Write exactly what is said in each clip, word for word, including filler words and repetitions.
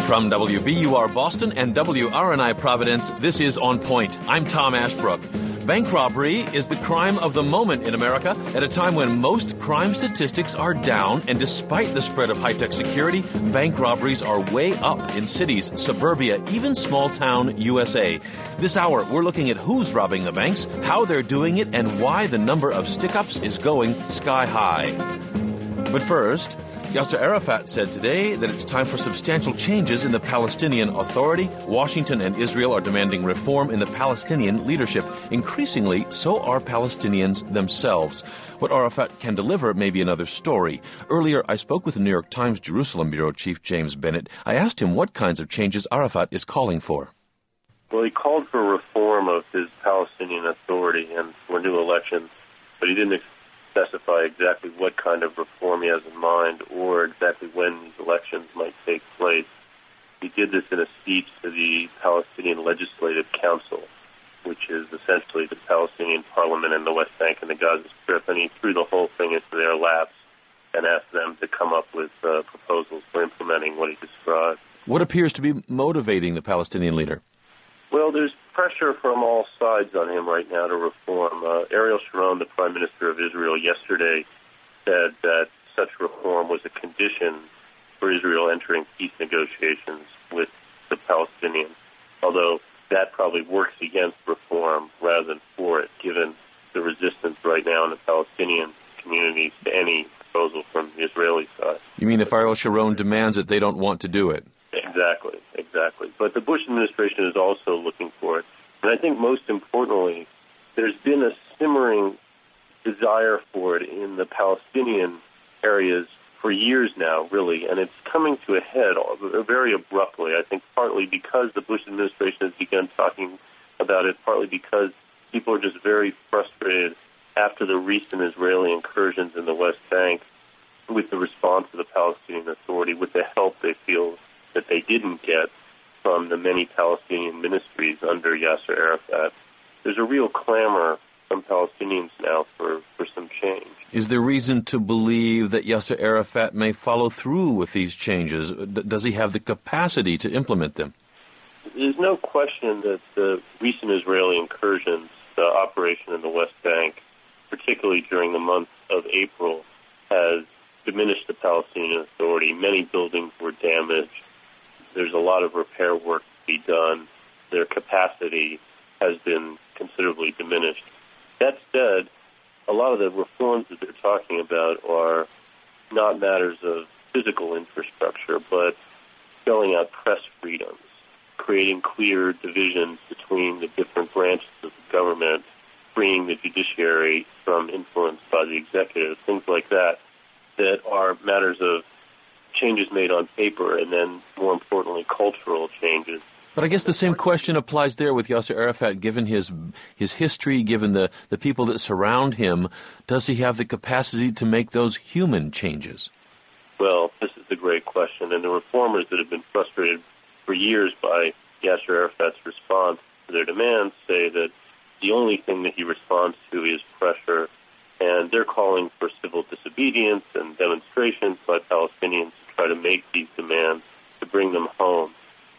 From W B U R Boston and W R N I Providence, this is On Point. I'm Tom Ashbrook. Bank robbery is the crime of the moment in America at a time when most crime statistics are down, and despite the spread of high-tech security, bank robberies are way up in cities, suburbia, even small-town U S A. This hour, we're looking at who's robbing the banks, how they're doing it, and why the number of stick-ups is going sky high. But first, Yasser Arafat said today that it's time for substantial changes in the Palestinian Authority. Washington and Israel are demanding reform in the Palestinian leadership. Increasingly, so are Palestinians themselves. What Arafat can deliver may be another story. Earlier, I spoke with the New York Times Jerusalem Bureau Chief James Bennett. I asked him what kinds of changes Arafat is calling for. Well, he called for reform of his Palestinian Authority and for new elections, but he didn't specify exactly what kind of reform he has in mind or exactly when these elections might take place. He did this in a speech to the Palestinian Legislative Council, which is essentially the Palestinian parliament in the West Bank and the Gaza Strip, and he threw the whole thing into their laps and asked them to come up with uh, proposals for implementing what he described. What appears to be motivating the Palestinian leader? Well, there's pressure from all sides on him right now to reform. Uh, Ariel Sharon, the Prime Minister of Israel, yesterday said that such reform was a condition for Israel entering peace negotiations with the Palestinians, although that probably works against reform rather than for it, given the resistance right now in the Palestinian communities to any proposal from the Israeli side. You mean if Ariel Sharon demands it, they don't want to do it? Exactly, exactly. But the Bush administration is also looking for it. And I think most importantly, there's been a simmering desire for it in the Palestinian areas for years now, really, and it's coming to a head very abruptly, I think partly because the Bush administration has begun talking about it, partly because people are just very frustrated after the recent Israeli incursions in the West Bank with the response of the Palestinian Authority, with the help they feel that they didn't get from the many Palestinian ministries under Yasser Arafat. There's a real clamor from Palestinians now for, for some change. Is there reason to believe that Yasser Arafat may follow through with these changes? D- does he have the capacity to implement them? There's no question that the recent Israeli incursions, the operation in the West Bank, particularly during the month of April, has diminished the Palestinian Authority. Many buildings were damaged. There's a lot of repair work to be done. Their capacity has been considerably diminished. That said, a lot of the reforms that they're talking about are not matters of physical infrastructure, but spelling out press freedoms, creating clear divisions between the different branches of the government, freeing the judiciary from influence by the executive, things like that, that are matters of changes made on paper and then, more importantly, cultural changes. But I guess the same question applies there with Yasser Arafat, given his his history, given the, the people that surround him. Does he have the capacity to make those human changes? Well, this is the great question, and the reformers that have been frustrated for years by Yasser Arafat's response to their demands say that the only thing that he responds to is pressure, and they're calling for civil disobedience and demonstrations by Palestinians to try to make these demands, to bring them home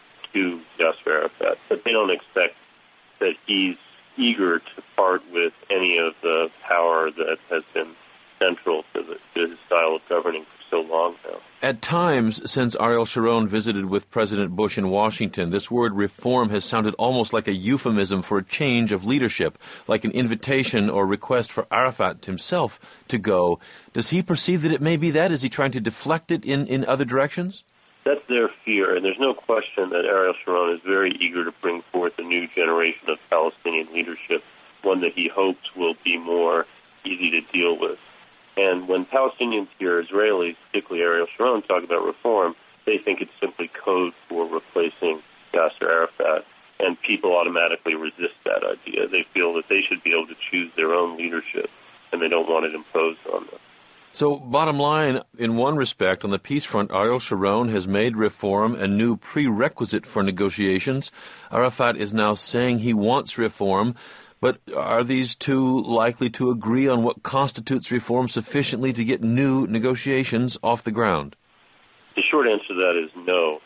to Yasser Arafat. But they don't expect that he's eager to part with any of the power that has been central to, the, to his style of governing for so long now. At times, since Ariel Sharon visited with President Bush in Washington, this word reform has sounded almost like a euphemism for a change of leadership, like an invitation or request for Arafat himself to go. Does he perceive that it may be that? Is he trying to deflect it in, in other directions? That's their fear, and there's no question that Ariel Sharon is very eager to bring forth a new generation of Palestinian leadership, one that he hopes will be more easy to deal with. And when Palestinians hear Israelis, particularly Ariel Sharon, talk about reform, they think it's simply code for replacing Yasser Arafat, and people automatically resist that idea. They feel that they should be able to choose their own leadership, and they don't want it imposed on them. So, bottom line, in one respect, on the peace front, Ariel Sharon has made reform a new prerequisite for negotiations. Arafat is now saying he wants reform. But are these two likely to agree on what constitutes reform sufficiently to get new negotiations off the ground? The short answer to that is no.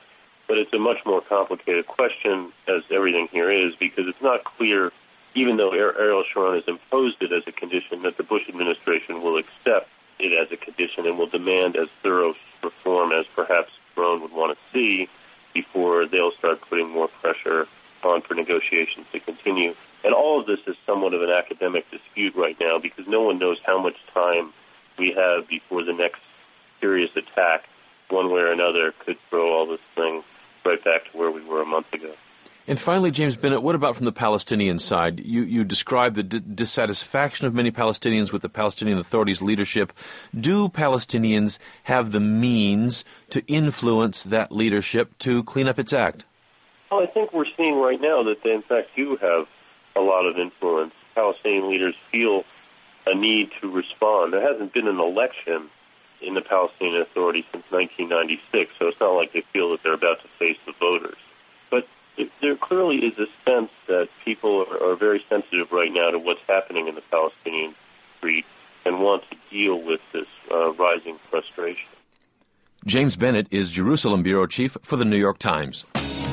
But it's a much more complicated question, as everything here is, because it's not clear, even though Ariel Sharon has imposed it as a condition, that the Bush administration will accept it as a condition and will demand as thorough reform as perhaps Sharon would want to see before they'll start putting more pressure on for negotiations to continue. And all of this is somewhat of an academic dispute right now because no one knows how much time we have before the next serious attack, one way or another, could throw all this thing right back to where we were a month ago. And finally, James Bennet, what about from the Palestinian side? You you described the d- dissatisfaction of many Palestinians with the Palestinian Authority's leadership. Do Palestinians have the means to influence that leadership to clean up its act? Well, I think we're seeing right now that they, in fact, do have a lot of influence. Palestinian leaders feel a need to respond. There hasn't been an election in the Palestinian Authority since nineteen ninety-six, so it's not like they feel that they're about to face the voters. But it, there clearly is a sense that people are, are very sensitive right now to what's happening in the Palestinian street and want to deal with this uh, rising frustration. James Bennet is Jerusalem bureau chief for the New York Times.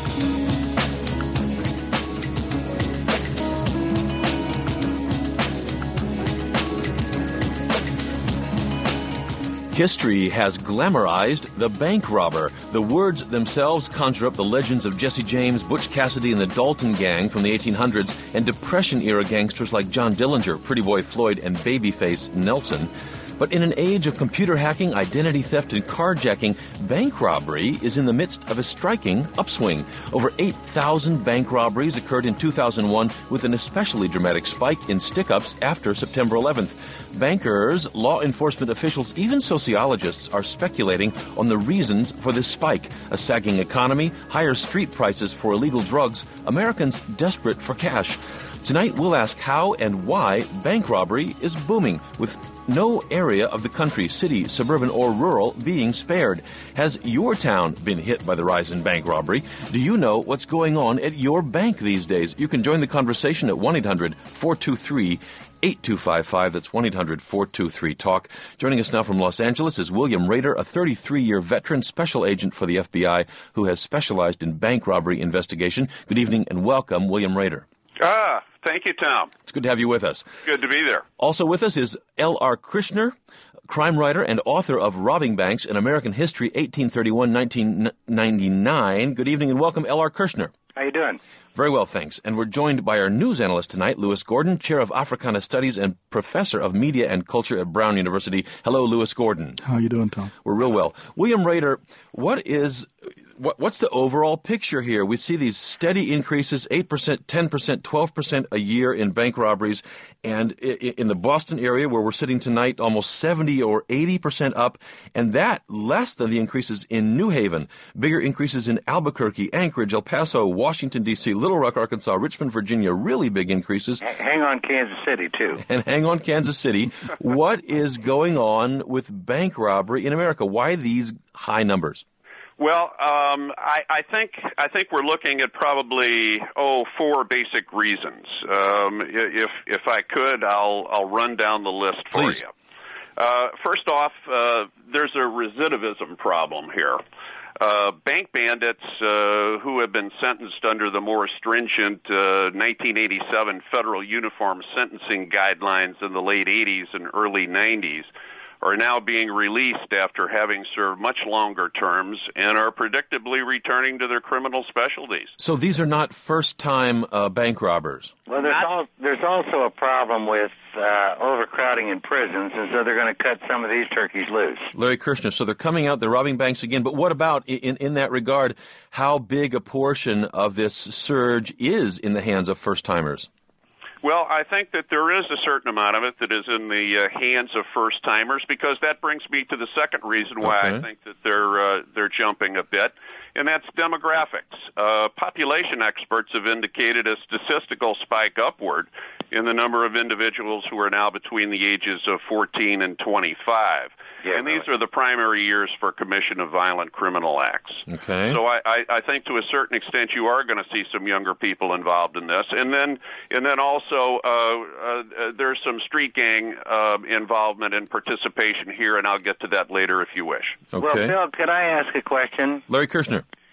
History has glamorized the bank robber. The words themselves conjure up the legends of Jesse James, Butch Cassidy, and the Dalton Gang from the eighteen hundreds, and Depression-era gangsters like John Dillinger, Pretty Boy Floyd, and Babyface Nelson. But in an age of computer hacking, identity theft, and carjacking, bank robbery is in the midst of a striking upswing. Over eight thousand bank robberies occurred in two thousand one, with an especially dramatic spike in stick-ups after September eleventh. Bankers, law enforcement officials, even sociologists are speculating on the reasons for this spike. A sagging economy, higher street prices for illegal drugs, Americans desperate for cash. Tonight, we'll ask how and why bank robbery is booming, with no area of the country, city, suburban, or rural, being spared. Has your town been hit by the rise in bank robbery? Do you know what's going on at your bank these days? You can join the conversation at one eight hundred four two three eight two five five. That's one eight hundred four two three talk. Joining us now from Los Angeles is William Rader, a thirty-three-year veteran special agent for the F B I who has specialized in bank robbery investigation. Good evening and welcome, William Rader. Ah, thank you, Tom. It's good to have you with us. Good to be there. Also with us is L R Kirshner, crime writer and author of Robbing Banks, An American History, eighteen thirty-one to nineteen ninety-nine. Good evening and welcome, L R Kirshner. How you doing? Very well, thanks. And we're joined by our news analyst tonight, Lewis Gordon, chair of Africana Studies and professor of media and culture at Brown University. Hello, Lewis Gordon. How you doing, Tom? We're real well. William Rader, what is... What, what's the overall picture here? We see these steady increases, eight percent, ten percent, twelve percent a year in bank robberies. And in the Boston area where we're sitting tonight, almost seventy or eighty percent up. And that less than the increases in New Haven. Bigger increases in Albuquerque, Anchorage, El Paso, Washington, D C, Little Rock, Arkansas, Richmond, Virginia. Really big increases. Hang on Kansas City, too. And hang on Kansas City. What is going on with bank robbery in America? Why these high numbers? Well, um, I, I think I think we're looking at probably oh four basic reasons. Um, if if I could, I'll I'll run down the list for Please. you. Uh, first off, uh, there's a recidivism problem here. Uh, bank bandits uh, who have been sentenced under the more stringent uh, nineteen eighty-seven federal uniform sentencing guidelines in the late eighties and early nineties are now being released after having served much longer terms and are predictably returning to their criminal specialties. So these are not first-time uh, bank robbers? Well, there's, al- there's also a problem with uh, overcrowding in prisons, and so they're going to cut some of these turkeys loose. Larry Kirshner, so they're coming out, they're robbing banks again, but what about, in, in that regard, how big a portion of this surge is in the hands of first-timers? Well, I think that there is a certain amount of it that is in the uh, hands of first-timers, because that brings me to the second reason why okay. I think that they're uh, they're jumping a bit, and that's demographics. Uh, population experts have indicated a statistical spike upward in the number of individuals who are now between the ages of fourteen and twenty-five. Yeah, and these really. are the primary years for commission of violent criminal acts. Okay. So I, I, I think to a certain extent you are going to see some younger people involved in this. And then and then also uh, uh, there's some street gang uh, involvement and participation here, and I'll get to that later if you wish. Okay. Well, Phil, could I ask a question? Larry Kirshner.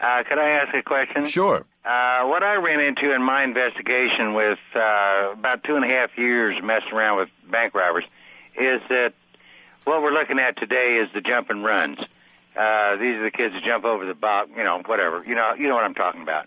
Uh, could I ask a question? Sure. Uh, what I ran into in my investigation with uh, about two and a half years messing around with bank robbers is that what we're looking at today is the jump and runs. Uh, these are the kids that jump over the box, you know, whatever. You know, you know what I'm talking about.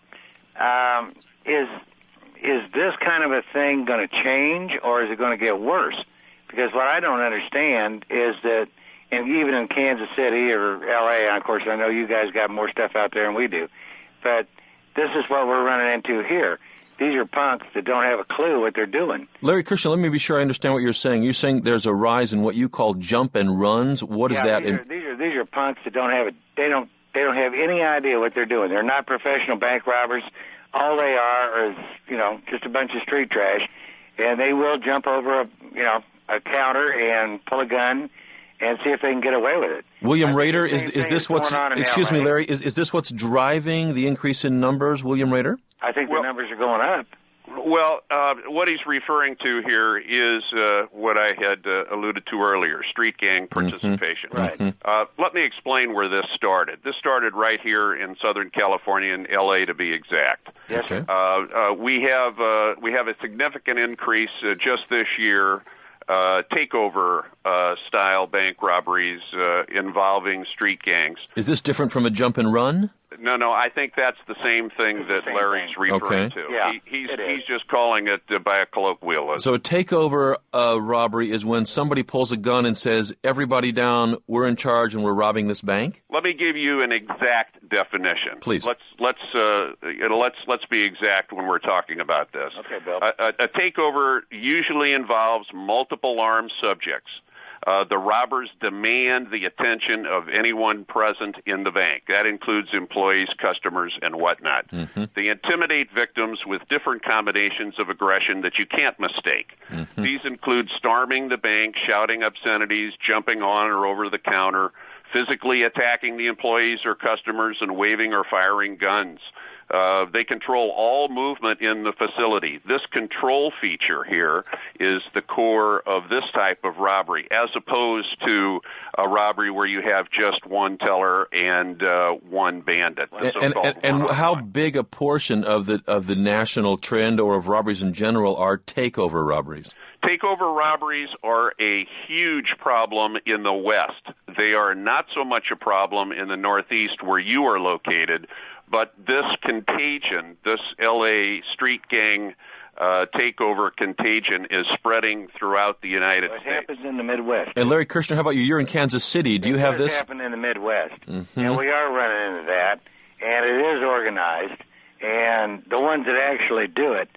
Um, is is this kind of a thing going to change, or is it going to get worse? Because what I don't understand is that, and even in Kansas City or L A, and of course I know you guys got more stuff out there than we do, but this is what we're running into here. These are punks that don't have a clue what they're doing. Larry Christian, let me be sure I understand what you're saying. You're saying there's a rise in what you call jump and runs. What is yeah, that? These are, these are these are punks that don't have a they don't they don't have any idea what they're doing. They're not professional bank robbers. All they are is, you know, just a bunch of street trash, and they will jump over a you know a counter and pull a gun and see if they can get away with it. William Rader, is is this what's excuse me, Larry? Is is this what's driving the increase in numbers, William Rader? I think well, the numbers are going up. Well, uh, what he's referring to here is uh, what I had uh, alluded to earlier, street gang participation. Mm-hmm. Right. Mm-hmm. Uh, let me explain where this started. This started right here in Southern California, in L A to be exact. Yes, sir. Uh, uh, we have uh, we have a significant increase uh, just this year. Uh, takeover uh, style bank robberies uh, involving street gangs. Is this different from a jump and run? No, no, I think that's the same thing that same Larry's thing. referring Okay. to. Yeah, he, he's it is. he's just calling it uh, by a colloquialism. So a takeover uh, robbery is when somebody pulls a gun and says, "Everybody down, we're in charge and we're robbing this bank." Let me give you an exact definition. Please. Let's let's uh, you know, let's let's be exact when we're talking about this. Okay, Bill. A, a, a takeover usually involves multiple armed subjects. Uh, the robbers demand the attention of anyone present in the bank. That includes employees, customers, and whatnot. Mm-hmm. They intimidate victims with different combinations of aggression that you can't mistake. Mm-hmm. These include storming the bank, shouting obscenities, jumping on or over the counter, physically attacking the employees or customers, and waving or firing guns. Uh, they control all movement in the facility. This control feature here is the core of this type of robbery, as opposed to a robbery where you have just one teller and uh, one bandit. And, and, and, and how big a portion of the of the national trend or of robberies in general are takeover robberies? Takeover robberies are a huge problem in the West. They are not so much a problem in the Northeast where you are located, but this contagion, this L A street gang uh, takeover contagion is spreading throughout the United It States. happens in the Midwest. And Larry Kirshner, how about you? You're in Kansas City. Do you it have does this? happen in the Midwest, Mm-hmm. and we are running into that, and it is organized, and the ones that actually do it,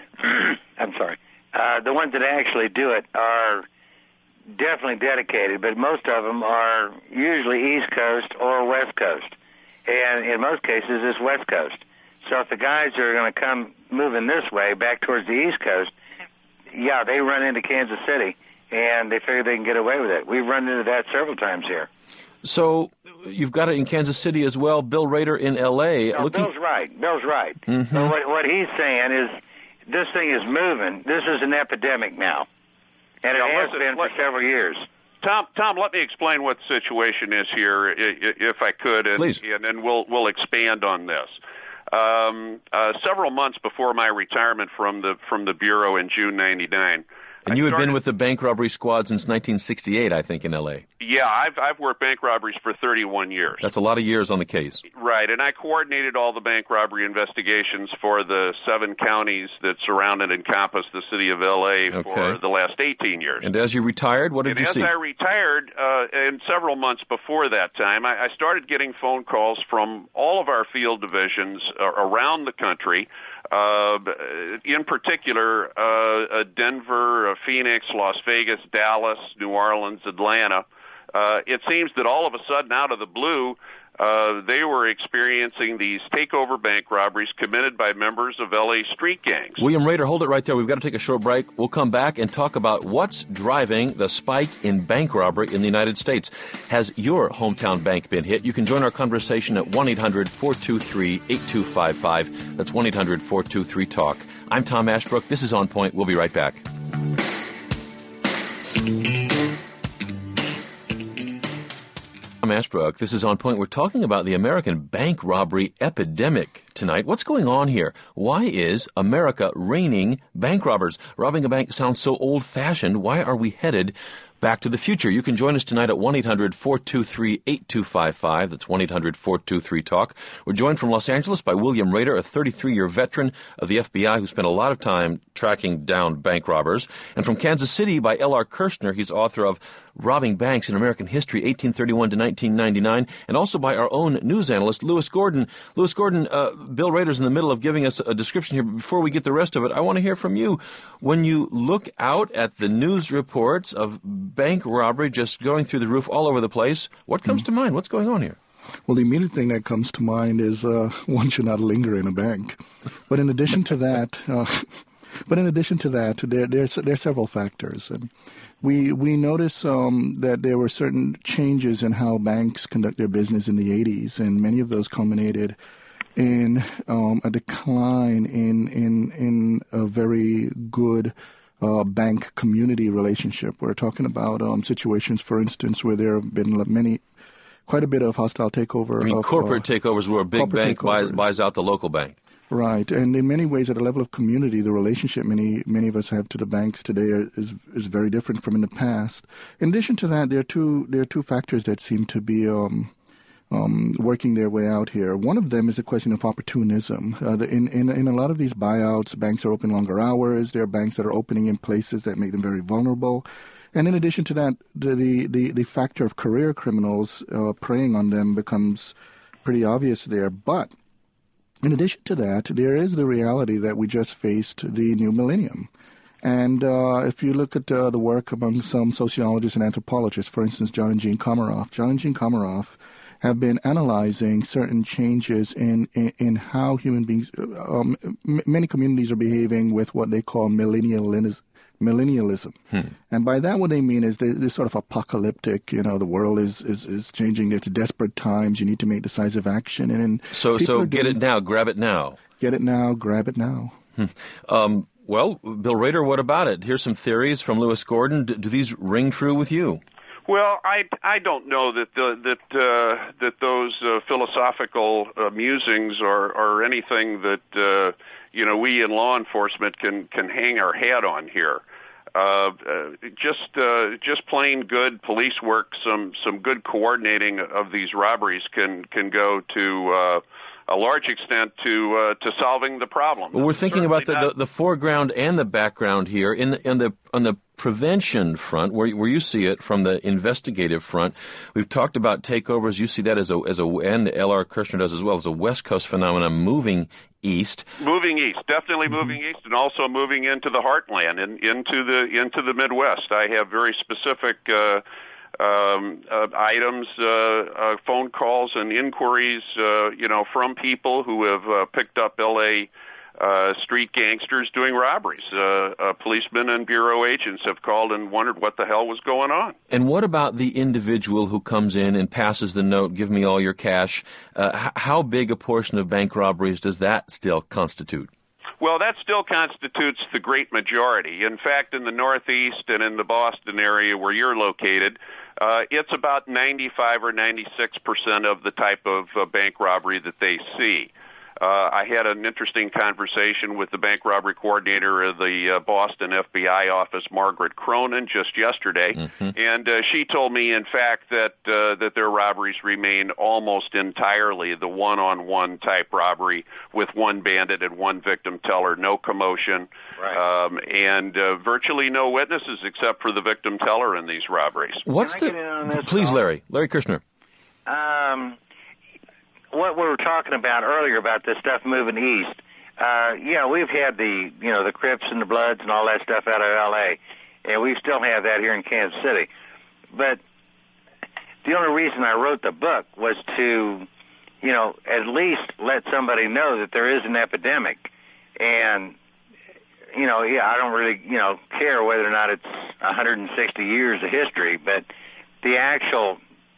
I'm sorry, uh, the ones that actually do it are definitely dedicated, but most of them are usually East Coast or West Coast. And in most cases, it's West Coast. So if the guys are going to come moving this way, back towards the East Coast, yeah, they run into Kansas City, and they figure they can get away with it. We've run into that several times here. So you've got it in Kansas City as well. Bill Rader in L A. No, looking... Bill's right. Bill's right. Mm-hmm. But what, what he's saying is this thing is moving. This is an epidemic now, and it Now, has listen, been for let- several years. Tom, Tom, let me explain what the situation is here, i- i- if I could, and, Please. and then we'll we'll expand on this. Um, uh, several months before my retirement from the from the bureau in June ninety-nine. And I you had started, been with the bank robbery squad since nineteen sixty-eight, I think, in L A. Yeah, I've I've worked bank robberies for thirty-one years. That's a lot of years on the case. Right, and I coordinated all the bank robbery investigations for the seven counties that surround and encompass the city of L A Okay. for the last eighteen years. And as you retired, what did And you as see? I retired, uh, and several months before that time, I, I started getting phone calls from all of our field divisions uh, around the country, uh, in particular uh, uh, Denver, uh, Phoenix, Las Vegas, Dallas, New Orleans, Atlanta. Uh, it seems that all of a sudden, out of the blue, uh, they were experiencing these takeover bank robberies committed by members of L A street gangs. William Rader, hold it right there. We've got to take a short break. We'll come back and talk about what's driving the spike in bank robbery in the United States. Has your hometown bank been hit? You can join our conversation at one eight hundred four two three eight two five five. That's one eight hundred four two three talk. I'm Tom Ashbrook. This is On Point. We'll be right back. I'm Ashbrook. This is On Point. We're talking about the American bank robbery epidemic tonight. What's going on here? Why is America raining bank robbers? Robbing a bank sounds so old-fashioned. Why are we headed back to the future? You can join us tonight at one eight hundred four two three eight two five five. That's one eight hundred four two three talk. We're joined from Los Angeles by William Rader, a thirty-three-year veteran of the F B I who spent a lot of time tracking down bank robbers. And from Kansas City by L R Kirshner. He's author of Robbing Banks in American History, eighteen thirty-one to nineteen ninety-nine, and also by our own news analyst, Lewis Gordon. Lewis Gordon, uh, Bill Rader's in the middle of giving us a description here, but before we get the rest of it, I want to hear from you. When you look out at the news reports of bank robbery just going through the roof all over the place, what comes mm. to mind? What's going on here? Well, the immediate thing that comes to mind is uh, one should not linger in a bank. But in addition to that, uh, but in addition to that, there there's there are several factors. And we we notice um, that there were certain changes in how banks conduct their business in the eighties, and many of those culminated in um, a decline in in in a very good uh, bank community relationship. We're talking about um, situations, for instance, where there have been many. Quite a bit of hostile takeover. I mean, of, corporate uh, takeovers where a big bank buys, buys out the local bank. Right, and in many ways, at a level of community, the relationship many many of us have to the banks today is is very different from in the past. In addition to that, there are two there are two factors that seem to be um, um, working their way out here. One of them is a question of opportunism. Uh, the, in, in in a lot of these buyouts, banks are open longer hours. There are banks that are opening in places that make them very vulnerable. And in addition to that, the the, the, the factor of career criminals uh, preying on them becomes pretty obvious there. But in addition to that, there is the reality that we just faced the new millennium. And uh, if you look at uh, the work among some sociologists and anthropologists, for instance, John and Jean Komaroff, John and Jean Komaroff have been analyzing certain changes in, in, in how human beings, um, m- many communities are behaving with what they call millennialism. Millennialism. Hmm. And by that, what they mean is they're, they're sort of apocalyptic. You know, the world is, is, is changing. It's desperate times. You need to make decisive action. And So, so get doing, it now. Grab it now. Get it now. Grab it now. Hmm. Um, well, Bill Rader, what about it? Here's some theories from Lewis Gordon. Do, do these ring true with you? Well, I, I don't know that the, that uh, that those uh, philosophical uh, musings are, are anything that uh, you know we in law enforcement can, can hang our hat on here. Uh, uh, just uh, just plain good police work, some some good coordinating of these robberies can can go to uh, a large extent to uh, to solving the problem. Well, we're thinking Certainly about the, the, the foreground and the background here. In the, in the on the prevention front, where where you see it from the investigative front, we've talked about takeovers. You see that as a as a and L R Kirshner does as well as a West Coast phenomenon moving east. Moving east, definitely mm-hmm. moving east, and also moving into the heartland and into the into the Midwest. I have very specific uh, um, uh, items, uh, uh, phone calls, and inquiries, uh, you know, from people who have uh, picked up L A Uh, street gangsters doing robberies. Uh, uh, policemen and bureau agents have called and wondered what the hell was going on. And what about the individual who comes in and passes the note, give me all your cash? Uh, h- how big a portion of bank robberies does that still constitute? Well, that still constitutes the great majority. In fact, in the Northeast and in the Boston area where you're located, uh, it's about ninety-five or ninety-six percent of the type of uh, bank robbery that they see. Uh, I had an interesting conversation with the bank robbery coordinator of the uh, Boston F B I office, Margaret Cronin, just yesterday, mm-hmm. and uh, she told me, in fact, that uh, that their robberies remain almost entirely the one-on-one type robbery with one bandit and one victim teller, no commotion, right. um, and uh, virtually no witnesses except for the victim teller in these robberies. What's Can I the? get in on this, Please, Paul? Larry. Larry Kirshner. Um. What we were talking about earlier about this stuff moving east, uh, yeah, we've had the, you know, the Crips and the Bloods and all that stuff out of L A, and we still have that here in Kansas City. But the only reason I wrote the book was to, you know, at least let somebody know that there is an epidemic. And, you know, yeah, I don't really, you know, care whether or not it's one hundred sixty years of history, but the actual,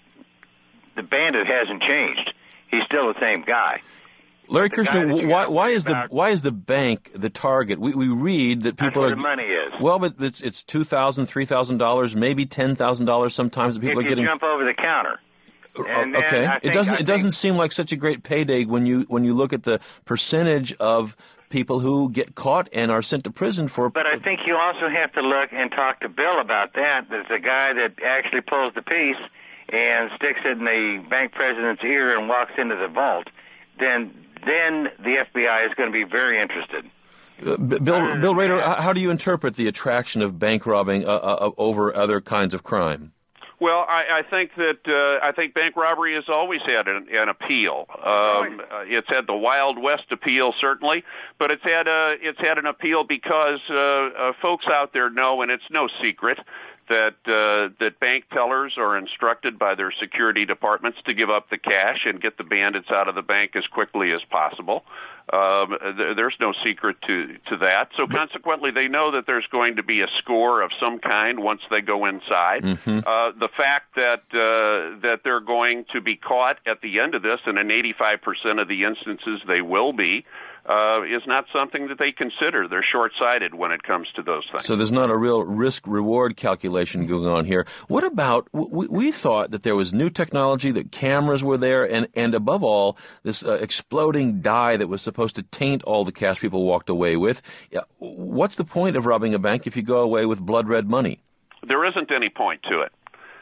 the bandit hasn't changed. He's still the same guy. Larry Kirshner, why, why is the why is the bank the target? We we read that people that's where are the money is. Well, but it's it's two thousand, three thousand dollars, maybe ten thousand dollars sometimes. That people if are getting. If you jump over the counter, And okay, I think, it doesn't I it doesn't think, seem like such a great payday when you when you look at the percentage of people who get caught and are sent to prison for. But I think you also have to look and talk to Bill about that. There's a guy that actually pulls the piece and sticks it in the bank president's ear and walks into the vault. Then, then the F B I is going to be very interested. Uh, Bill, Bill Rader, how do you interpret the attraction of bank robbing uh, uh, over other kinds of crime? Well, I, I think that uh, I think bank robbery has always had an, an appeal. Um, uh, it's had the Wild West appeal, certainly, but it's had a it's had an appeal because uh, uh, folks out there know, and it's no secret, that uh, that bank tellers are instructed by their security departments to give up the cash and get the bandits out of the bank as quickly as possible. Um, th- there's no secret to, to that. So consequently, they know that there's going to be a score of some kind once they go inside. Mm-hmm. Uh, the fact that uh, that they're going to be caught at the end of this, and in eighty-five percent of the instances they will be, uh, is not something that they consider. They're short-sighted when it comes to those things. So there's not a real risk-reward calculation going on here. What about, we, we thought that there was new technology, that cameras were there, and, and above all, this uh, exploding dye that was supposed to taint all the cash people walked away with. What's the point of robbing a bank if you go away with blood-red money? There isn't any point to it.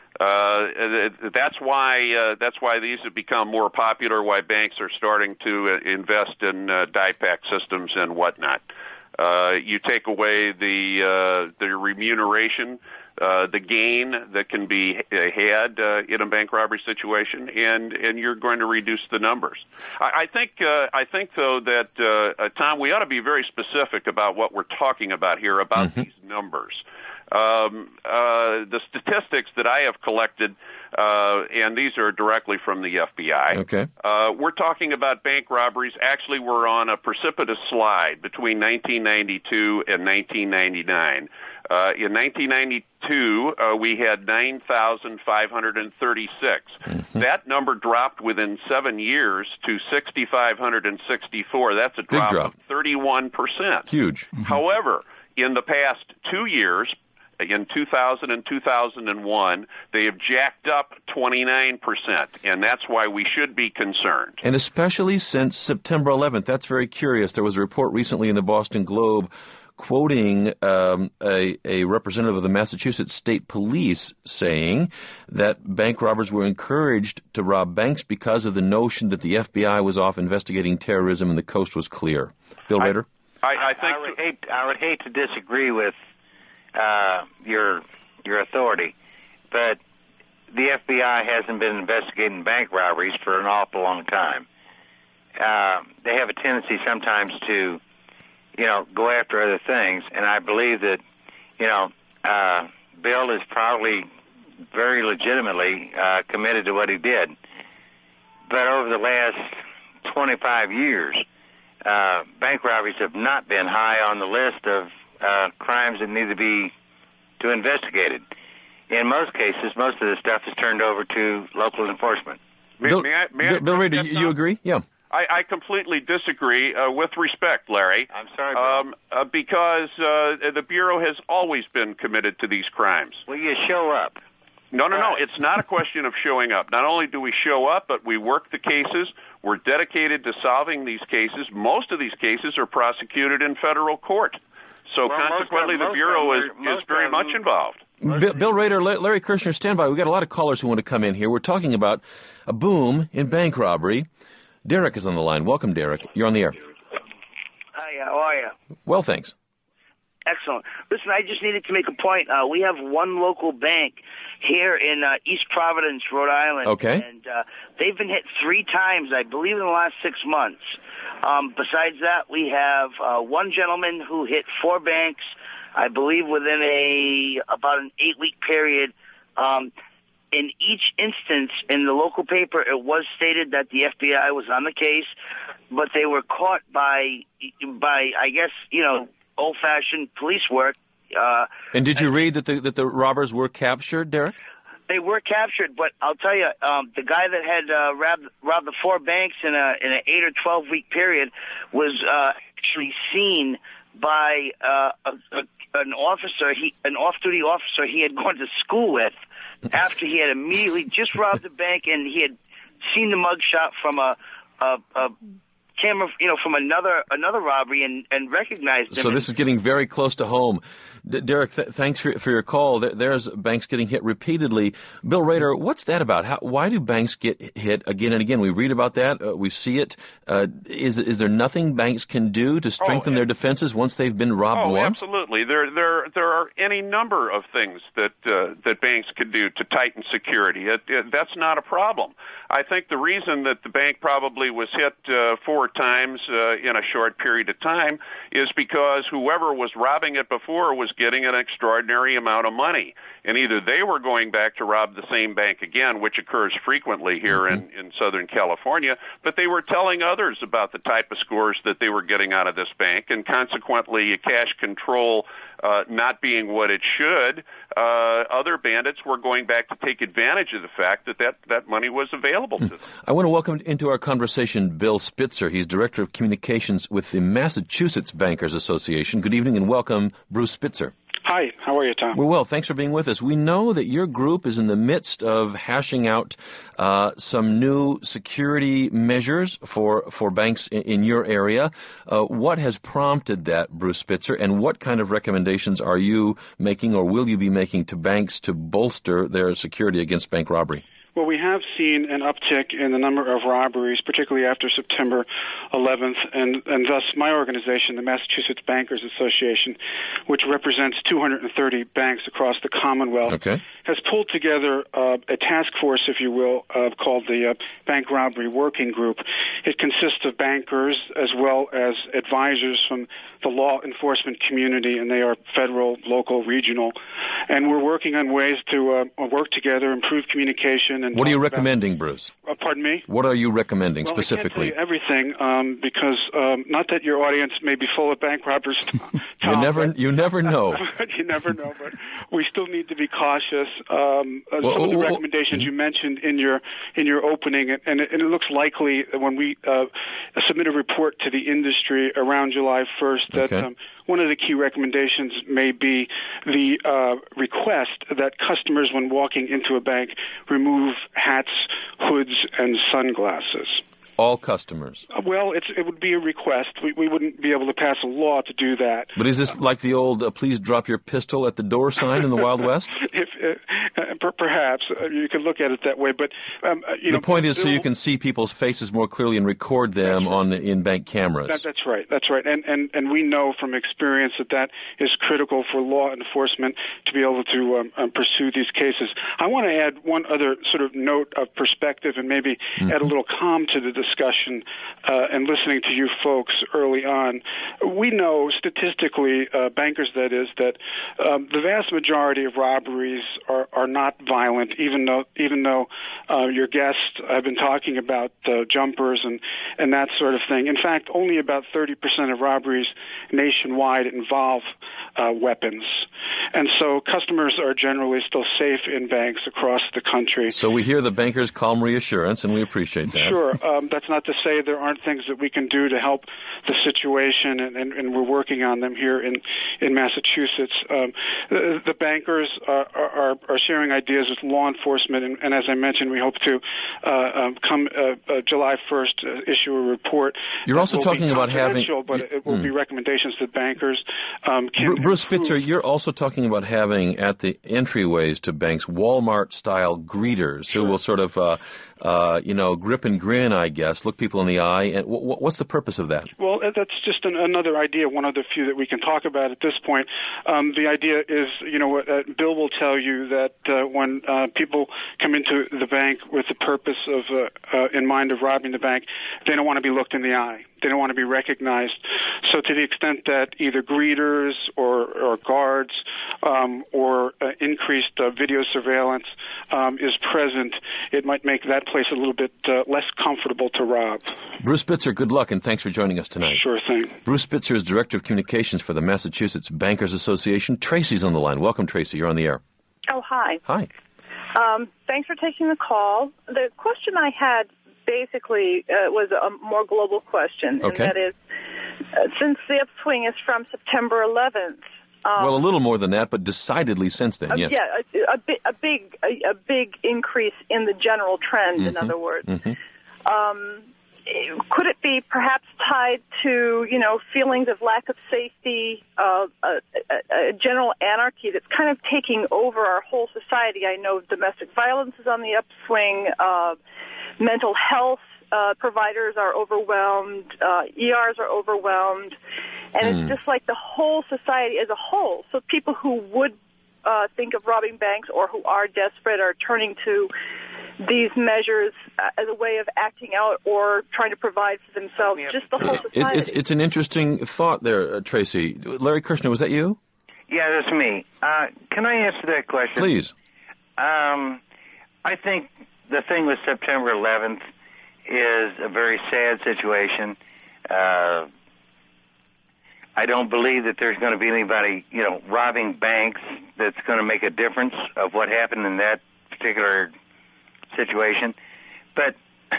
Uh, that's why uh, that's why these have become more popular. Why banks are starting to uh, invest in uh, die pack systems and whatnot. Uh, you take away the uh, the remuneration, uh, the gain that can be had uh, in a bank robbery situation, and, and you're going to reduce the numbers. I, I think uh, I think though that uh, uh, Tom, we ought to be very specific about what we're talking about here about mm-hmm. these numbers. Um, uh, the statistics that I have collected, uh, and these are directly from the F B I. Okay. Uh, we're talking about bank robberies. Actually, we're on a precipitous slide between nineteen ninety-two and nineteen ninety-nine. Uh, in nineteen ninety-two, uh, we had nine thousand five hundred thirty-six. Mm-hmm. That number dropped within seven years to six thousand five hundred sixty-four. That's a drop, drop. of thirty-one percent. Huge. Mm-hmm. However, in the past two years, in two thousand and two thousand one, they have jacked up twenty-nine percent, and that's why we should be concerned. And especially since September eleventh. That's very curious. There was a report recently in the Boston Globe quoting um, a, a representative of the Massachusetts State Police saying that bank robbers were encouraged to rob banks because of the notion that the F B I was off investigating terrorism and the coast was clear. Bill Rader? I, I, I think I would, hate, I would hate to disagree with Uh, your your authority, but the F B I hasn't been investigating bank robberies for an awful long time. Uh, they have a tendency sometimes to, you know, go after other things, and I believe that, you know, uh, Bill is probably very legitimately uh, committed to what he did. But over the last twenty-five years, uh, bank robberies have not been high on the list of Uh, crimes that need to be to investigated. In most cases, most of the stuff is turned over to local enforcement. Bill, may I, may Bill, I, Bill Rader, you, you agree? Yeah. I, I completely disagree, uh, with respect, Larry. I'm sorry, Bill. Um, uh, because uh, the Bureau has always been committed to these crimes. Will you show up? No, no, no. It's not a question of showing up. Not only do we show up, but we work the cases. We're dedicated to solving these cases. Most of these cases are prosecuted in federal court. So well, consequently, most, the Bureau most is, is very much involved. Bill, Bill Rader, Larry Kirshner, stand by. We've got a lot of callers who want to come in here. We're talking about a boom in bank robbery. Derek is on the line. Welcome, Derek. You're on the air. Hi, how are you? Well, thanks. Excellent. Listen, I just needed to make a point. Uh, we have one local bank here in uh, East Providence, Rhode Island. Okay. And uh, they've been hit three times, I believe, in the last six months. Um, besides that, we have uh, one gentleman who hit four banks, I believe, within a about an eight-week period. Um, in each instance, in the local paper, it was stated that the F B I was on the case, but they were caught by, by I guess, you know, old-fashioned police work. Uh, and did you read that the that the robbers were captured, Derek? They were captured, but I'll tell you, um, the guy that had uh, robbed, robbed the four banks in a in an eight or twelve week period was uh, actually seen by uh, a, a, an officer, he an off duty officer he had gone to school with, after he had immediately just robbed the bank, and he had seen the mugshot from a, a, a camera, you know, from another another robbery, and, and recognized him. So this is getting very close to home. D- Derek, th- thanks for, for your call. There, there's banks getting hit repeatedly. Bill Rader, what's that about? How, why do banks get hit again and again? We read about that. Uh, we see it. Uh, is is there nothing banks can do to strengthen oh, their defenses once they've been robbed oh, once? Absolutely. There there there are any number of things that uh, that banks can do to tighten security. It, it, that's not a problem. I think the reason that the bank probably was hit uh, four times uh, in a short period of time is because whoever was robbing it before was getting an extraordinary amount of money. And either they were going back to rob the same bank again, which occurs frequently here mm-hmm. in, in Southern California, but they were telling others about the type of scores that they were getting out of this bank, and consequently cash control uh, not being what it should, uh, other bandits were going back to take advantage of the fact that that, that money was available to them. I want to welcome into our conversation Bill Spitzer. He's Director of Communications with the Massachusetts Bankers Association. Good evening and welcome, Bruce Spitzer. Hi, how are you, Tom? We're well. Thanks for being with us. We know that your group is in the midst of hashing out uh, some new security measures for, for banks in, in your area. Uh, what has prompted that, Bruce Spitzer, and what kind of recommendations are you making or will you be making to banks to bolster their security against bank robbery? Well, we have seen an uptick in the number of robberies, particularly after September eleventh, and, and thus my organization, the Massachusetts Bankers Association, which represents two hundred thirty banks across the Commonwealth, okay. has pulled together uh, a task force, if you will, uh, called the uh, Bank Robbery Working Group. It consists of bankers as well as advisors from the law enforcement community, and they are federal, local, regional. And we're working on ways to uh, work together, improve communication. And what are you recommending, Bruce? Uh, pardon me? What are you recommending well, specifically? I can't tell you everything, um, because um, not that your audience may be full of bank robbers, Tom, you never, but, you never know. you never know, but we still need to be cautious. Um, uh, well, some of the well, recommendations well, you mentioned in your in your opening, and it, and it looks likely that when we uh, submit a report to the industry around July first, that okay. um, one of the key recommendations may be the uh, request that customers, when walking into a bank, remove hats, hoods, and sunglasses. All customers? Uh, well, it's, it would be a request. We, we wouldn't be able to pass a law to do that. But is this like the old uh, please drop your pistol at the door sign in the Wild West? if, uh, per- perhaps. Uh, you could look at it that way. But um, uh, you The know, point is Bill, so you can see people's faces more clearly and record them right. on the in-bank cameras. That, that's right. That's right. And, and, and we know from experience that that is critical for law enforcement to be able to um, um, pursue these cases. I want to add one other sort of note of perspective and maybe mm-hmm. add a little calm to the discussion. Uh, and listening to you folks early on, we know statistically, uh, bankers that is, that um, the vast majority of robberies are, are not violent, even though even though uh, your guests have been talking about uh, jumpers and, and that sort of thing. In fact, only about thirty percent of robberies nationwide involve uh, weapons. And so customers are generally still safe in banks across the country. So we hear the bankers' calm reassurance, and we appreciate that. Sure. Um, that's not to say there aren't things that we can do to help the situation, and, and, and we're working on them here in, in Massachusetts. Um, the, the bankers are, are, are sharing ideas with law enforcement, and, and as I mentioned, we hope to uh, um, come uh, uh, July first uh, issue a report. You're also talking about having... But it will mm. be recommendations that bankers um, can Bruce improve. Spitzer, you're also talking about having at the entryways to banks Walmart-style greeters sure. who will sort of, uh, uh, you know, grip and grin, I guess, look people in the eye. And w- w- what's the purpose of that? Well, that's just an, another idea, one of the few that we can talk about at this point. Um, the idea is, you know, uh, Bill will tell you that uh, when uh, people come into the bank with the purpose of, uh, uh, in mind of robbing the bank, they don't want to be looked in the eye. They don't want to be recognized. So to the extent that either greeters or, or guards um, or uh, increased uh, video surveillance um, is present, it might make that place a little bit uh, less comfortable to rob. Bruce Spitzer, good luck, and thanks for joining us tonight. Sure thing. Bruce Spitzer is Director of Communications for the Massachusetts Bankers Association. Tracy's on the line. Welcome, Tracy. You're on the air. Oh, hi. Hi. Um, thanks for taking the call. The question I had basically uh, was a more global question, okay. and that is, uh, since the upswing is from September eleventh, Um, well, a little more than that, but decidedly since then, uh, yes. Yeah, a, a, bi- a big a, a big increase in the general trend, Mm-hmm. in other words. Mm-hmm. Um, could it be perhaps tied to, you know, feelings of lack of safety, uh, a, a, a general anarchy that's kind of taking over our whole society? I know domestic violence is on the upswing, uh, mental health uh, providers are overwhelmed, uh, E Rs are overwhelmed, and Mm. it's just like the whole society as a whole. So people who would uh, think of robbing banks or who are desperate are turning to these measures as a way of acting out or trying to provide for themselves, just the whole society. It, it's, it's an interesting thought there, uh, Tracy. Larry Kirshner, was that you? Yeah, that's me. Uh, can I answer that question? Please. Um, I think the thing with September eleventh is a very sad situation. Uh, I don't believe that there's going to be anybody, you know, robbing banks that's going to make a difference of what happened in that particular situation. But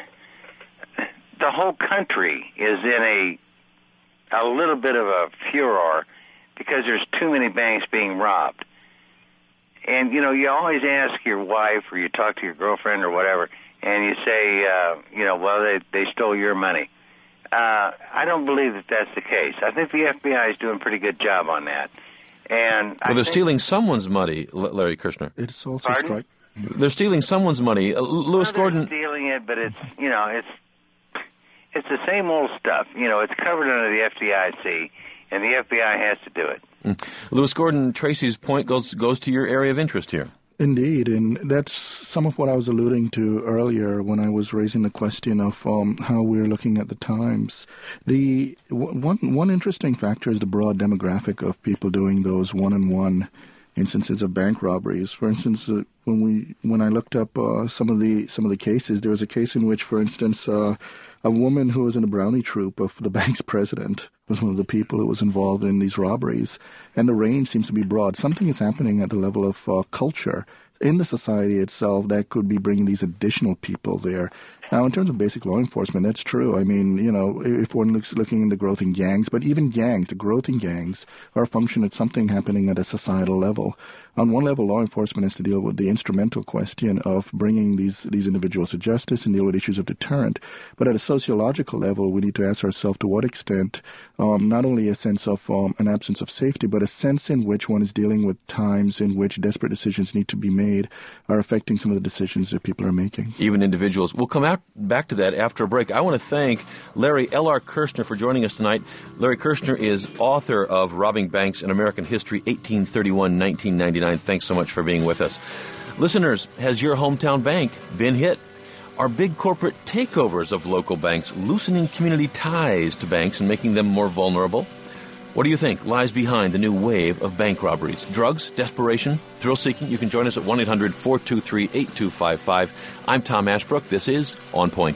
the whole country is in a a little bit of a furor because there's too many banks being robbed. And, you know, you always ask your wife or you talk to your girlfriend or whatever, and you say, uh, you know, well, they, they stole your money. Uh, I don't believe that that's the case. I think the F B I is doing a pretty good job on that. And Well, I they're think, stealing someone's money, L- Larry Kirshner. It's also Pardon? strike. They're stealing someone's money. Uh, Lewis well, they're Gordon. stealing it, but it's, you know, it's it's the same old stuff. You know, it's covered under the F D I C, and the F B I has to do it. Mm. Lewis Gordon, Tracy's point goes goes to your area of interest here. Indeed, and that's some of what I was alluding to earlier when I was raising the question of um, how we're looking at the times. The w- one one interesting factor is the broad demographic of people doing those one-on-one instances of bank robberies. For instance, uh, when we when I looked up uh, some of the some of the cases, there was a case in which, for instance, uh, a woman who was in a brownie troop of the bank's president was one of the people who was involved in these robberies, and the range seems to be broad. Something is happening at the level of uh, culture in the society itself that could be bringing these additional people there. Now, in terms of basic law enforcement, that's true. I mean, you know, if one looks looking at the growth in gangs, but even gangs, the growth in gangs are a function of something happening at a societal level. On one level, law enforcement has to deal with the instrumental question of bringing these, these individuals to justice and deal with issues of deterrent. But at a sociological level, we need to ask ourselves to what extent um, not only a sense of um, an absence of safety, but a sense in which one is dealing with times in which desperate decisions need to be made are affecting some of the decisions that people are making. Even individuals. We'll come out back to that after a break. I want to thank Larry L R. Kirshner for joining us tonight. Larry Kirshner is author of Robbing Banks in American History, eighteen thirty-one to nineteen ninety-nine. Thanks so much for being with us. Listeners, has your hometown bank been hit? Are big corporate takeovers of local banks loosening community ties to banks and making them more vulnerable? What do you think lies behind the new wave of bank robberies? Drugs? Desperation? Thrill-seeking? You can join us at one eight hundred four two three eight two five five. I'm Tom Ashbrook. This is On Point.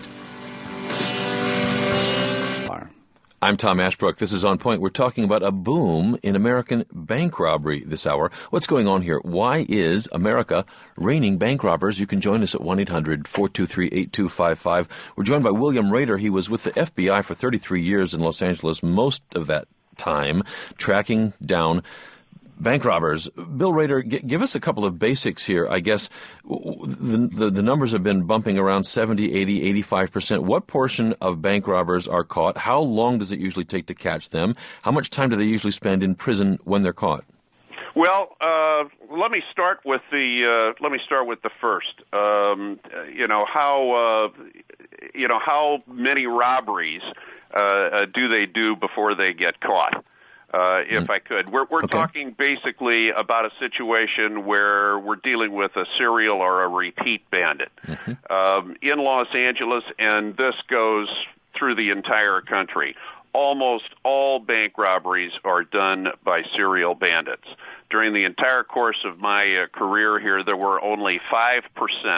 I'm Tom Ashbrook. This is On Point. We're talking about a boom in American bank robbery this hour. What's going on here? Why is America raining bank robbers? You can join us at one eight hundred four two three eight two five five. We're joined by William Rader. He was with the F B I for thirty-three years in Los Angeles, most of that time tracking down bank robbers. Bill Rader, g- give us a couple of basics here. I guess the, the the numbers have been bumping around seventy, eighty, eighty-five percent. What portion of bank robbers are caught? How long does it usually take to catch them? How much time do they usually spend in prison when they're caught? Well, uh, let me start with the uh, let me start with the first. Um, you know how uh, you know how many robberies uh, uh, do they do before they get caught? Uh, if mm. I could, we're we're okay. talking basically about a situation where we're dealing with a serial or a repeat bandit mm-hmm. um, in Los Angeles, and this goes through the entire country. Almost all bank robberies are done by serial bandits. During the entire course of my uh, career here, there were only five percent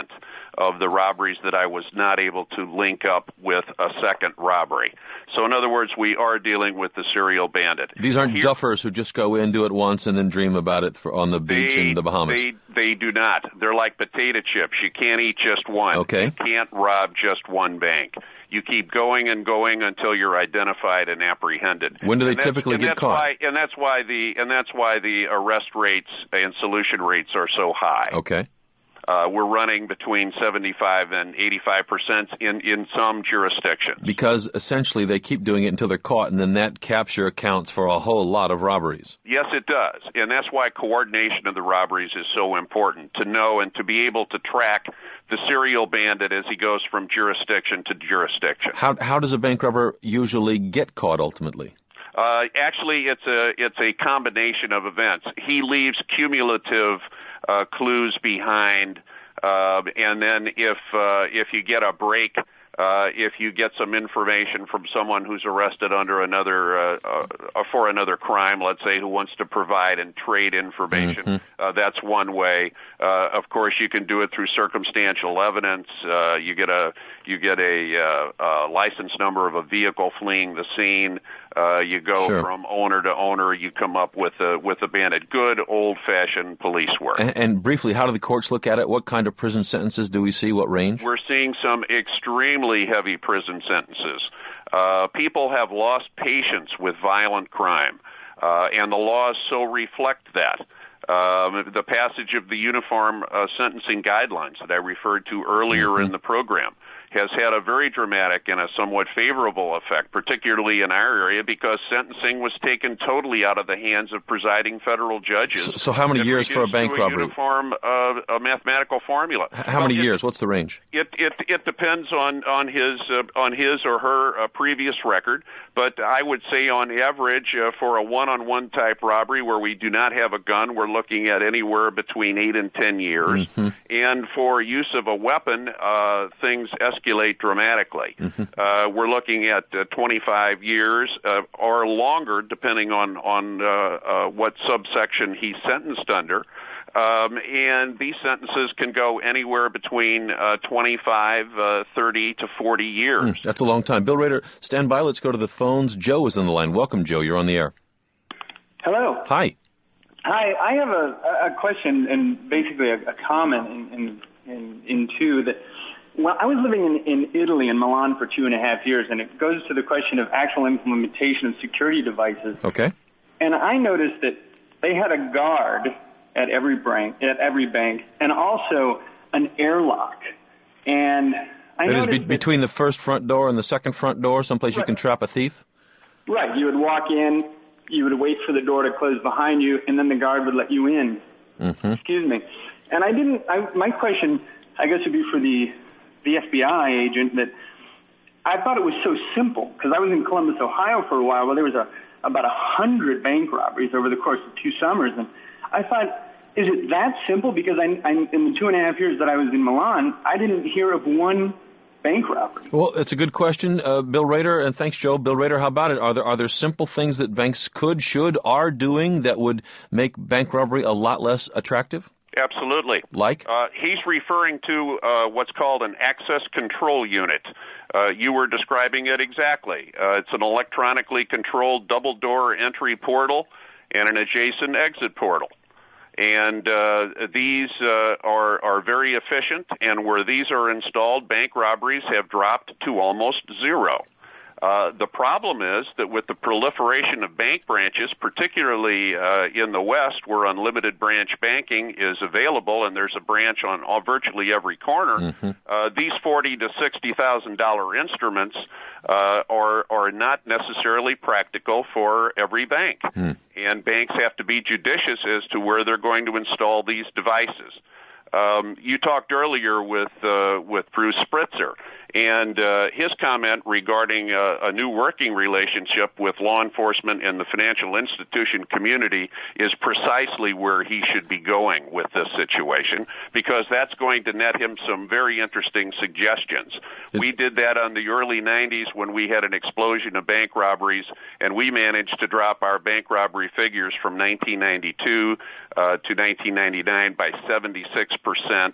of the robberies that I was not able to link up with a second robbery. So in other words, we are dealing with the serial bandit. These aren't Here, duffers who just go in, do it once, and then dream about it for, on the beach they, in the Bahamas. They, they do not. They're like potato chips. You can't eat just one. Okay. You can't rob just one bank. You keep going and going until you're identified and apprehended. When do they and typically and get that's caught? Why, and that's why the and that's why the arrest rates and solution rates are so high. Okay. Uh, we're running between seventy-five and eighty-five percent in, in some jurisdictions. Because essentially they keep doing it until they're caught, and then that capture accounts for a whole lot of robberies. Yes, it does. And that's why coordination of the robberies is so important, to know and to be able to track the serial bandit as he goes from jurisdiction to jurisdiction. How, how does a bank robber usually get caught ultimately? Uh, actually, it's a it's a combination of events. He leaves cumulative uh, clues behind, uh, and then if uh, if you get a break, uh, if you get some information from someone who's arrested under another uh, uh, for another crime, let's say, who wants to provide and trade information, mm-hmm. uh, that's one way. Uh, of course, you can do it through circumstantial evidence. Uh, you get a you get a, uh, a license number of a vehicle fleeing the scene. Uh, you go sure. from owner to owner. You come up with a with a bandit. Good old-fashioned police work. And, and briefly, how do the courts look at it? What kind of prison sentences do we see? What range? We're seeing some extremely heavy prison sentences. Uh, people have lost patience with violent crime, uh, and the laws so reflect that. Um, the passage of the Uniform uh, Sentencing Guidelines that I referred to earlier mm-hmm. in the program has had a very dramatic and a somewhat favorable effect, particularly in our area, because sentencing was taken totally out of the hands of presiding federal judges. So, so how many years for a bank to a robbery? Uniform uh, a mathematical formula. How well, many it, years? What's the range? It it it depends on on his uh, on his or her uh, previous record, but I would say on average uh, for a one-on-one type robbery where we do not have a gun, we're looking at anywhere between eight and ten years, mm-hmm. and for use of a weapon, uh, things escalate dramatically. Mm-hmm. Uh, we're looking at uh, twenty-five years uh, or longer, depending on on uh, uh, what subsection he's sentenced under. Um, and these sentences can go anywhere between uh, twenty-five, uh, thirty to forty years. Mm, that's a long time. Bill Rader, stand by. Let's go to the phones. Joe is on the line. Welcome, Joe. You're on the air. Hello. Hi. Hi. I have a, a question and basically a, a comment in, in, in, in two that. Well, I was living in, in Italy, in Milan, for two and a half years, and it goes to the question of actual implementation of security devices. Okay. And I noticed that they had a guard at every bank, at every bank, and also an airlock. And I that noticed is be- between the first front door and the second front door, someplace right. you can trap a thief? Right. You would walk in, you would wait for the door to close behind you, and then the guard would let you in. Mm-hmm. Excuse me. And I didn't. I, my question, I guess, would be for the. the F B I agent, that I thought it was so simple, because I was in Columbus, Ohio for a while, where there was a, about a hundred bank robberies over the course of two summers, and I thought, is it that simple? Because I, I, in the two and a half years that I was in Milan, I didn't hear of one bank robbery. Well, it's a good question, uh, Bill Rader, and thanks, Joe. Bill Rader, how about it? Are there are there simple things that banks could, should, are doing that would make bank robbery a lot less attractive? Absolutely. Like? Uh, he's referring to uh, what's called an access control unit. Uh, you were describing it exactly. Uh, it's an electronically controlled double-door entry portal and an adjacent exit portal. And uh, these uh, are, are very efficient, and where these are installed, bank robberies have dropped to almost zero. Uh, the problem is that with the proliferation of bank branches, particularly uh, in the West, where unlimited branch banking is available, and there's a branch on all, virtually every corner, mm-hmm. uh, these forty to sixty thousand dollar instruments uh, are are not necessarily practical for every bank, mm. and banks have to be judicious as to where they're going to install these devices. Um, you talked earlier with uh, with Bruce Spritzer, and uh, his comment regarding uh, a new working relationship with law enforcement and the financial institution community is precisely where he should be going with this situation, because that's going to net him some very interesting suggestions. We did that on the early nineties when we had an explosion of bank robberies, and we managed to drop our bank robbery figures from nineteen ninety-two uh, to nineteen ninety-nine by seventy-six percent,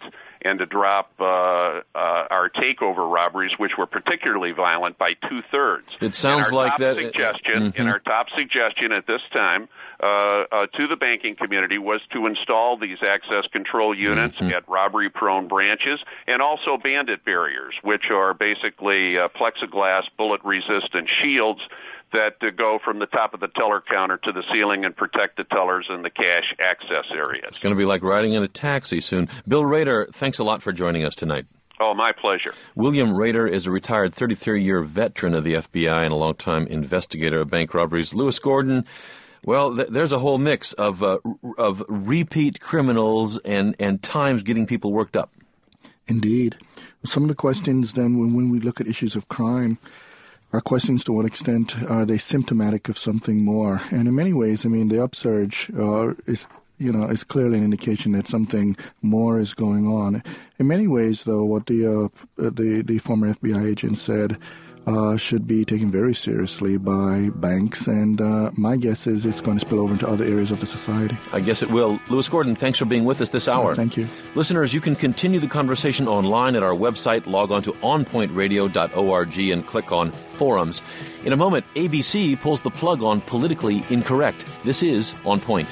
and to drop uh, uh, our takeover robberies, which were particularly violent, by two-thirds. It sounds and our like top that. Suggestion, Mm-hmm. And our top suggestion at this time uh, uh, to the banking community was to install these access control units mm-hmm. at robbery-prone branches, and also bandit barriers, which are basically uh, plexiglass bullet-resistant shields that uh, go from the top of the teller counter to the ceiling and protect the tellers and the cash access areas. It's going to be like riding in a taxi soon. Bill Rader, thanks a lot for joining us tonight. Oh, my pleasure. William Rader is a retired thirty-three-year veteran of the F B I and a longtime investigator of bank robberies. Lewis Gordon, well, th- there's a whole mix of uh, of repeat criminals and, and times getting people worked up. Indeed. Some of the questions then, when, when we look at issues of crime, are questions to what extent are they symptomatic of something more? And in many ways, I mean, the upsurge uh, is, you know, is clearly an indication that something more is going on. In many ways, though, what the uh, the, the former F B I agent said uh, should be taken very seriously by banks, and uh, my guess is it's going to spill over into other areas of the society. I guess it will. Lewis Gordon, thanks for being with us this hour. Oh, thank you. Listeners, you can continue the conversation online at our website. Log on to on point radio dot org and click on Forums. In a moment, A B C pulls the plug on Politically Incorrect. This is On Point.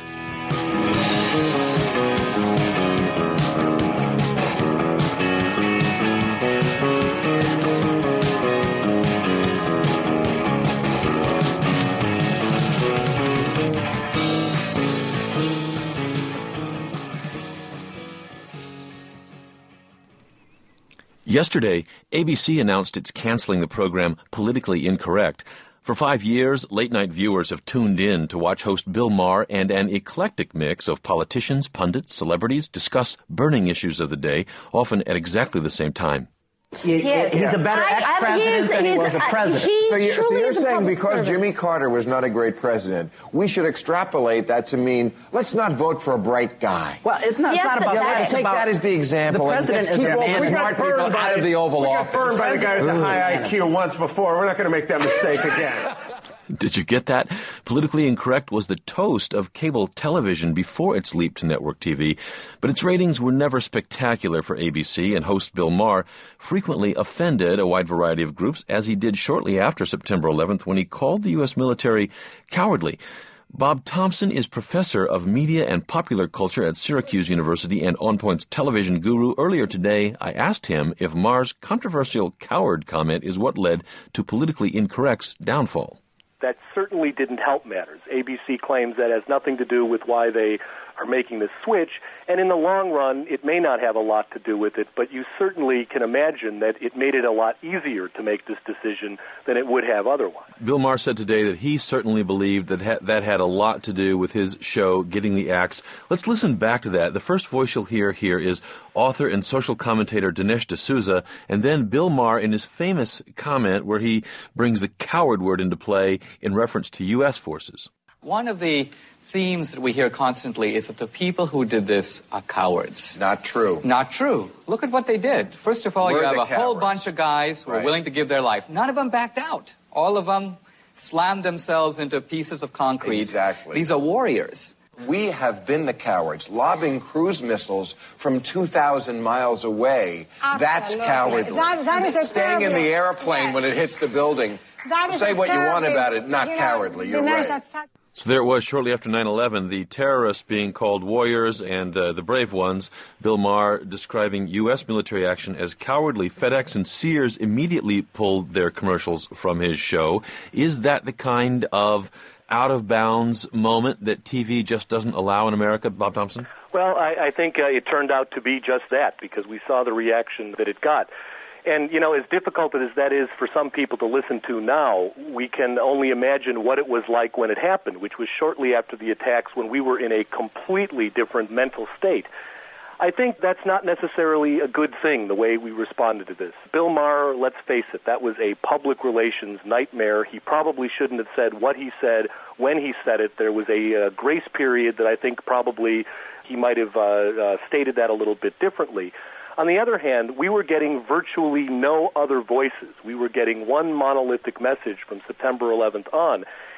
Yesterday, A B C announced it's canceling the program Politically Incorrect. For five years, late-night viewers have tuned in to watch host Bill Maher and an eclectic mix of politicians, pundits, celebrities discuss burning issues of the day, often at exactly the same time. Yes. He's a better I- I- ex-president he's- than he he's- was a uh, president. he So you're, so truly you're is a saying public because servant. Jimmy Carter was not a great president, we should extrapolate that to mean let's not vote for a bright guy. Well, it's not, Yes, it's not but about Yeah, that that. let's It's take about that as the example. The and president let's is keep a all man. the We got smart people burned by out of the Oval we Office. got burned by the guy with the high I Q once before. We're not going to make that mistake again. Did you get that? Politically Incorrect was the toast of cable television before its leap to network T V, but its ratings were never spectacular for A B C, and host Bill Maher frequently offended a wide variety of groups, as he did shortly after September eleventh when he called the U S military cowardly. Bob Thompson is professor of media and popular culture at Syracuse University and On Point's television guru. Earlier today, I asked him if Maher's controversial coward comment is what led to Politically Incorrect's downfall. That certainly didn't help matters. A B C claims that has nothing to do with why they are making this switch, and in the long run, it may not have a lot to do with it, but you certainly can imagine that it made it a lot easier to make this decision than it would have otherwise. Bill Maher said today that he certainly believed that ha- that had a lot to do with his show getting the axe. Let's listen back to that. The first voice you'll hear here is author and social commentator Dinesh D'Souza, and then Bill Maher in his famous comment where he brings the coward word into play in reference to U S forces. One of the themes that we hear constantly is that the people who did this are cowards. Not true. Not true. Look at what they did. First of all, We're you have the a whole cowards. bunch of guys who Right. are willing to give their life. None of them backed out. All of them slammed themselves into pieces of concrete. Exactly. These are warriors. We have been the cowards, lobbing cruise missiles from two thousand miles away. That's Absolutely. cowardly. That- that is a Staying in the terribly- airplane yes. when it hits the building. That is Say a what you want terribly- about it, not you know, cowardly. You're Dinesh, right. that's such- So there it was shortly after nine eleven, the terrorists being called warriors and uh, the brave ones. Bill Maher describing U S military action as cowardly. FedEx and Sears immediately pulled their commercials from his show. Is that the kind of out-of-bounds moment that T V just doesn't allow in America, Bob Thompson? Well, I, I think uh, it turned out to be just that, because we saw the reaction that it got. And, you know, as difficult as that is for some people to listen to now, we can only imagine what it was like when it happened, which was shortly after the attacks when we were in a completely different mental state. I think that's not necessarily a good thing, the way we responded to this. Bill Maher, let's face it, that was a public relations nightmare. He probably shouldn't have said what he said when he said it. There was a uh, grace period that I think probably he might have uh, uh, stated that a little bit differently. On the other hand, we were getting virtually no other voices. We were getting one monolithic message from September eleventh on.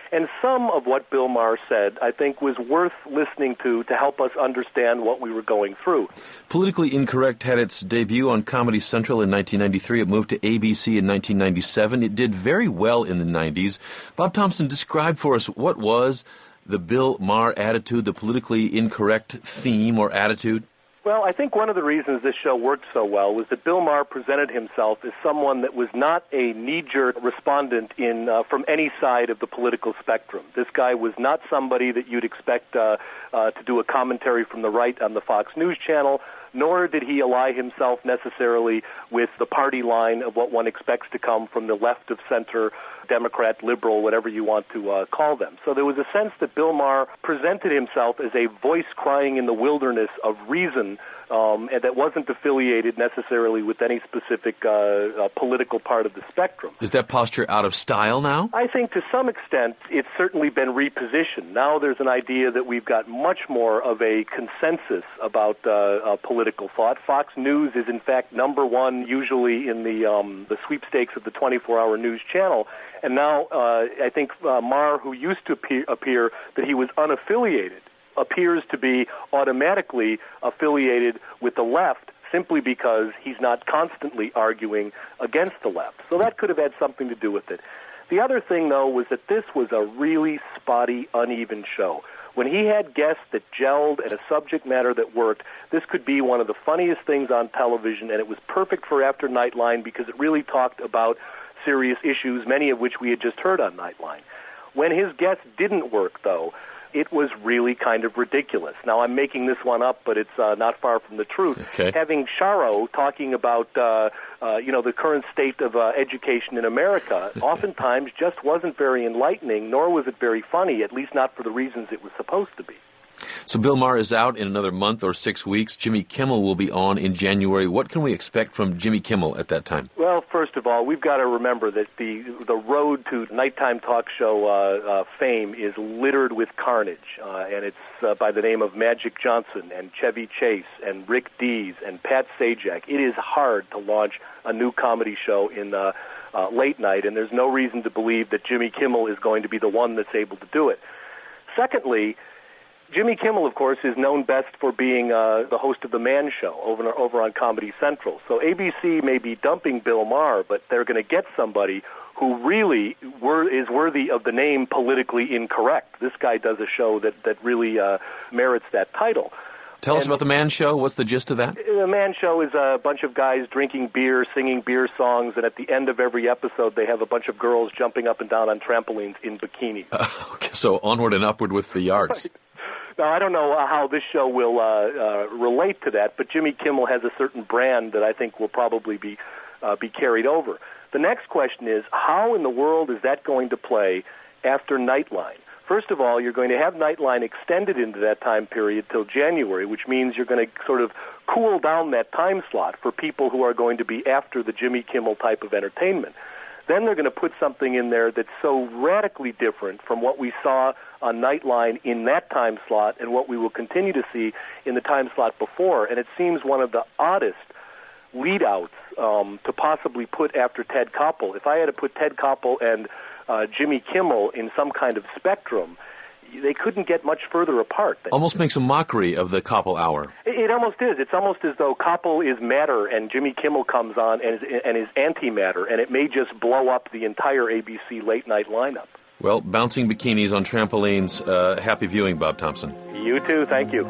And some of what Bill Maher said, I think, was worth listening to to help us understand what we were going through. Politically Incorrect had its debut on Comedy Central in nineteen ninety-three. It moved to A B C in nineteen ninety-seven. It did very well in the nineties. Bob Thompson, describe for us what was the Bill Maher attitude, the politically incorrect theme or attitude? Well, I think one of the reasons this show worked so well was that Bill Maher presented himself as someone that was not a knee-jerk respondent in uh, from any side of the political spectrum. This guy was not somebody that you'd expect uh, uh, to do a commentary from the right on the Fox News channel, nor did he ally himself necessarily with the party line of what one expects to come from the left of center, Democrat, liberal, whatever you want to uh, call them. So there was a sense that Bill Maher presented himself as a voice crying in the wilderness of reason, um, and that wasn't affiliated necessarily with any specific uh, uh, political part of the spectrum. Is that posture out of style now? I think to some extent it's certainly been repositioned. Now there's an idea that we've got much more of a consensus about uh, uh, political thought. Fox News is in fact number one usually in the um, the sweepstakes of the twenty-four hour news channel. And now uh, I think uh, Maher, who used to appear, appear that he was unaffiliated, appears to be automatically affiliated with the left simply because he's not constantly arguing against the left. So that could have had something to do with it. The other thing, though, was that this was a really spotty, uneven show. When he had guests that gelled and a subject matter that worked, this could be one of the funniest things on television, and it was perfect for After Nightline because it really talked about serious issues, many of which we had just heard on Nightline. When his guests didn't work, though, it was really kind of ridiculous. Now, I'm making this one up, but it's uh, not far from the truth. Okay. Having Charo talking about, uh, uh, you know, the current state of uh, education in America oftentimes just wasn't very enlightening, nor was it very funny, at least not for the reasons it was supposed to be. So Bill Maher is out in another month or six weeks. Jimmy Kimmel will be on in January. What can we expect from Jimmy Kimmel at that time? Well, first of all, we've got to remember that the the road to nighttime talk show uh, uh, fame is littered with carnage, uh, and it's uh, by the name of Magic Johnson and Chevy Chase and Rick Dees and Pat Sajak. It is hard to launch a new comedy show in uh, uh, late night, and there's no reason to believe that Jimmy Kimmel is going to be the one that's able to do it. Secondly, Jimmy Kimmel, of course, is known best for being uh, the host of The Man Show over, over on Comedy Central. So A B C may be dumping Bill Maher, but they're going to get somebody who really wor- is worthy of the name Politically Incorrect. This guy does a show that, that really uh, merits that title. Tell and us about The Man Show. What's the gist of that? The Man Show is a bunch of guys drinking beer, singing beer songs, and at the end of every episode, they have a bunch of girls jumping up and down on trampolines in bikinis. Uh, okay, so onward and upward with the arts. Right. Now, I don't know how this show will uh, uh, relate to that, but Jimmy Kimmel has a certain brand that I think will probably be uh, be carried over. The next question is, how in the world is that going to play after Nightline? First of all, you're going to have Nightline extended into that time period till January, which means you're going to sort of cool down that time slot for people who are going to be after the Jimmy Kimmel type of entertainment. Then they're going to put something in there that's so radically different from what we saw on Nightline in that time slot and what we will continue to see in the time slot before. And it seems one of the oddest lead-outs um, to possibly put after Ted Koppel. If I had to put Ted Koppel and uh, Jimmy Kimmel in some kind of spectrum, they couldn't get much further apart. Almost makes a mockery of the Koppel hour. It, it almost is. It's almost as though Koppel is matter and Jimmy Kimmel comes on and is, and is antimatter, and it may just blow up the entire A B C late night lineup. Well, bouncing bikinis on trampolines. Uh, happy viewing, Bob Thompson. You too. Thank you.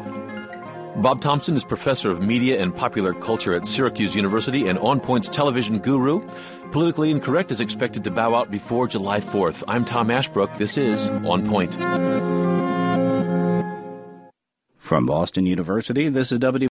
Bob Thompson is professor of media and popular culture at Syracuse University and On Point's television guru. Politically Incorrect is expected to bow out before July fourth. I'm Tom Ashbrook. This is On Point. From Boston University, this is W